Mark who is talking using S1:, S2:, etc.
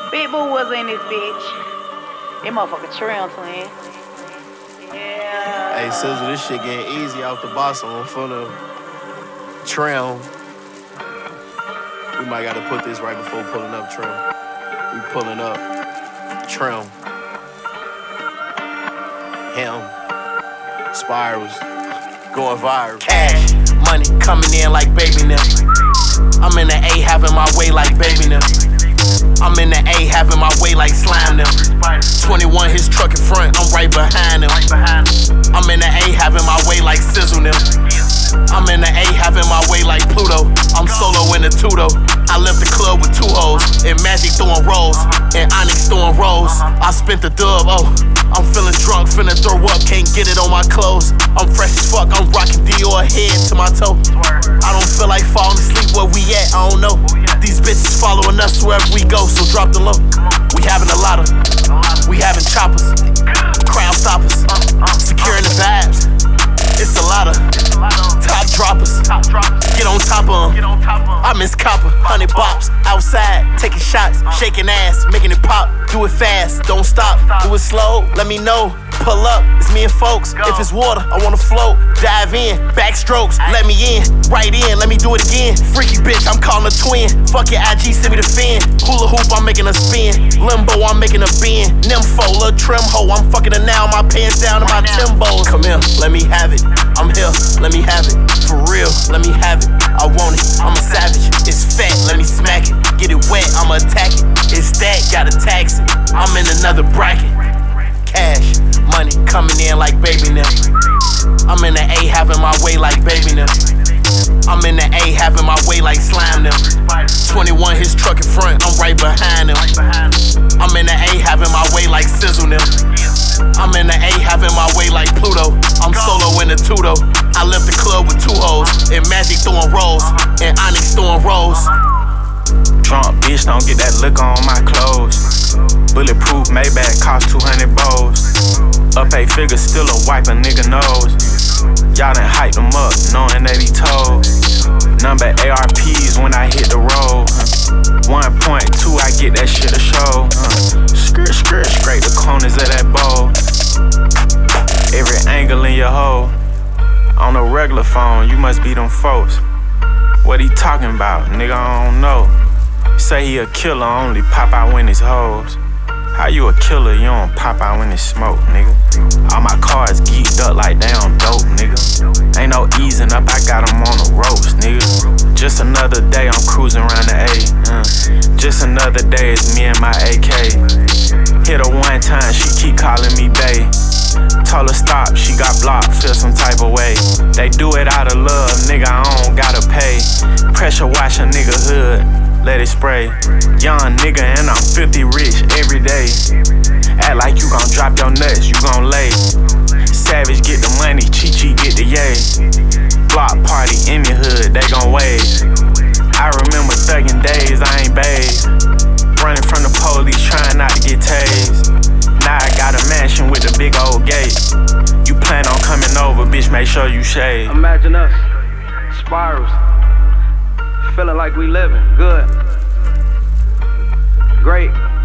S1: Big Boo was in this bitch. That motherfucker Trim twin. Yeah.
S2: Hey, Sizzle, this shit getting easy out the box on front of Trim. We might gotta put this right before pulling up Trim. We pulling up Trim. Him. Spirals. Going viral. Cash. Money coming in like baby now. I'm in the A having my way like baby now. I'm in the A having my way like slime them. 21 his truck in front, I'm right behind him. I'm in the A having my way like Sizzle them. I'm in the A having my way like Pluto. I'm solo in the Tudo. I left the club with 2 hoes. And Magic throwing rolls. And Onyx throwing rolls. I spent the dub, oh. I'm feeling drunk, finna throw up, can't get it on my clothes. I'm fresh as fuck, I'm rocking Dior head to my toe. I don't feel like falling asleep where we at, I don't know. These bitches following us wherever we go, so drop the low. We having a lot of, we having choppers, crowd stoppers, securing the vibes. It's a lot of top droppers. Get on top of them. I miss Copper, 100 bops outside, taking shots, shaking ass, making it pop. Do it fast, don't stop. Do it slow, let me know. Pull up, it's me and folks. If it's water, I wanna float. Dive in, backstrokes, let me in. Right in, let me do it again. Freaky bitch, I'm calling a twin. Fuck your IG, send me the fin. Hula hoop, I'm making a spin. Limbo, I'm making a bend. Nympho, little trim hoe, I'm fucking her now. My pants down to my Timbos. Come here, let me have it. I'm here, let me have it. For real, let me have it. I want it, I'm a savage. It's fat, let me smack it. Get it wet, I'ma attack it. It's that, gotta tax it. I'm in another bracket. Cash, money coming in like baby now. I'm in the A having my way like baby now. I'm in the A having my way like slime them. 21 his truck in front, I'm right behind him. I'm in the A having my way like Sizzle them. I'm in the A having my way like Pluto. I'm solo in the Tudo. I left the club with 2 hoes. And Magic throwing rolls. And Onyx throwing rolls.
S3: Drunk bitch, don't get that look on my clothes. Bulletproof Maybach cost 200 bows. Up 8 figures, still a wipe a nigga nose. Y'all done hype them up, knowing they be told. Number ARPs when I hit the road. 1.2, I get that shit a show. Scrape the corners of that bowl. Every angle in your hole. On a regular phone, you must be them folks. What he talking about, nigga, I don't know. Say he a killer, only pop out when it's hoes. How you a killer, you don't pop out when it's smoke, nigga? All my cars geeked up like they on dope, nigga. Ain't no easing up, I got them on the ropes, nigga. Just another day, I'm cruising around the A. Just another day, it's me and my AK. Hit her 1 time, she keep calling me bae. Told her stop, she got blocked, feel some type of way. They do it out of love, nigga, I don't gotta pay. Pressure wash a nigga hood, let it spray. Young nigga and I'm 50 rich every day. Act like you gon' drop your nuts, you gon' lay. Savage get the money, Chi-Chi get the yay. Block party in the hood, they gon' wave. I remember thuggin' days, I ain't bathed. Running from the police, trying not to get tased. Now I got a mansion with a big old gate. You plan on coming over, bitch, make sure you shave.
S4: Imagine us, Spirals, feeling like we living good, great.